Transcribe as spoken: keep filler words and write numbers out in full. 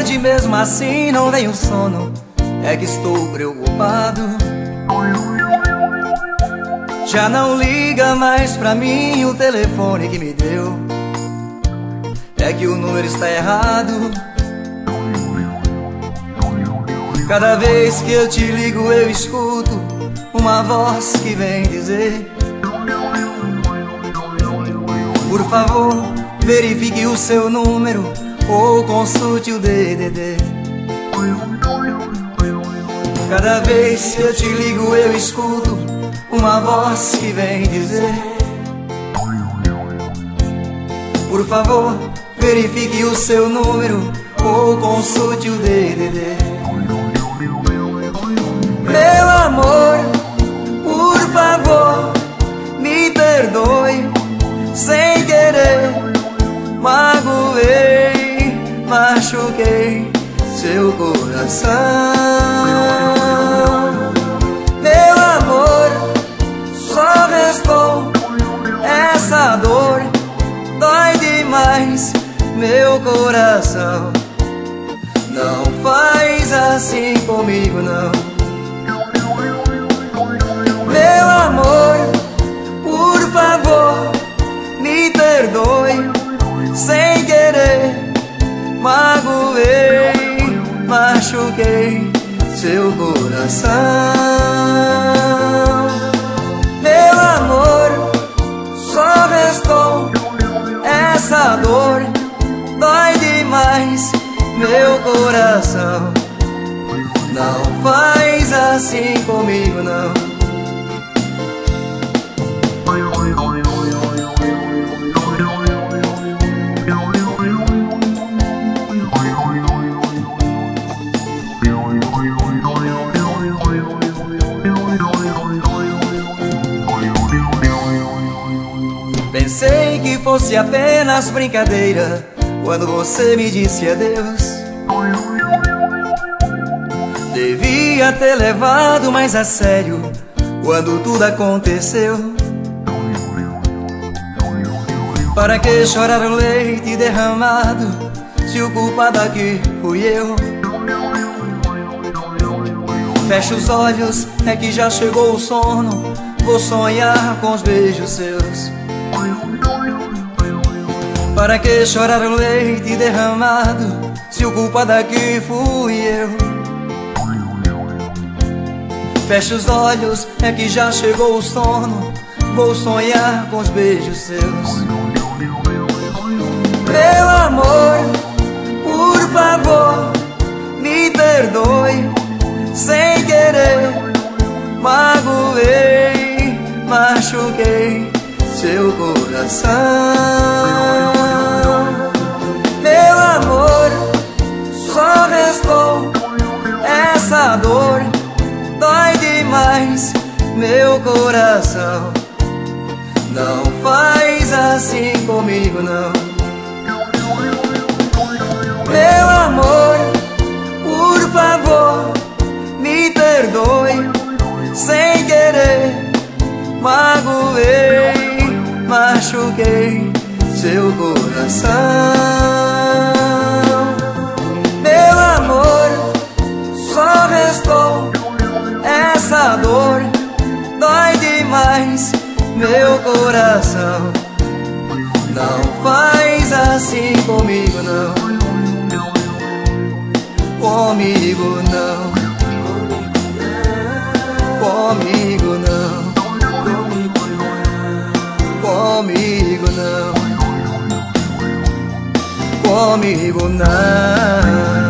tarde, mesmo assim não vem o sono. É que estou preocupado. Já não liga mais pra mim o telefone que me deu. É que o número está errado. Cada vez que eu te ligo eu escuto uma voz que vem dizer: por favor, verifique o seu número ou consulte o D D D. Cada vez que eu te ligo eu escuto uma voz que vem dizer: por favor, verifique o seu número ou consulte o D D D. Meu amor, por favor, me perdoe. Sem querer, magoei, machuquei seu coração. Meu amor, só restou essa dor. Dói demais meu coração. Não faz assim comigo, não. Meu amor, por favor, me perdoe. Sem querer, magoei, machuquei seu coração. Meu amor, só restou essa dor. Dói demais meu coração. Não faz assim comigo, não. Pensei que fosse apenas brincadeira quando você me disse adeus. Devia ter levado mais a sério quando tudo aconteceu. Para que chorar o leite derramado se o culpado aqui fui eu? Fecha os olhos, é que já chegou o sono. Vou sonhar com os beijos seus. Para que chorar o leite derramado se o culpado aqui fui eu? Fecha os olhos, é que já chegou o sono. Vou sonhar com os beijos seus. Meu amor, por favor, me perdoe. Sem querer, magoei, machuquei seu coração. Meu amor, só restou essa dor. Dói demais meu coração. Não faz assim comigo, não. Meu amor, por favor, me perdoe. Sem querer, magoei, machuquei seu coração. Meu amor, só restou essa dor. Dói demais meu coração. Não faz assim comigo, não. Comigo não. Comigo não. Comigo não. Comigo não.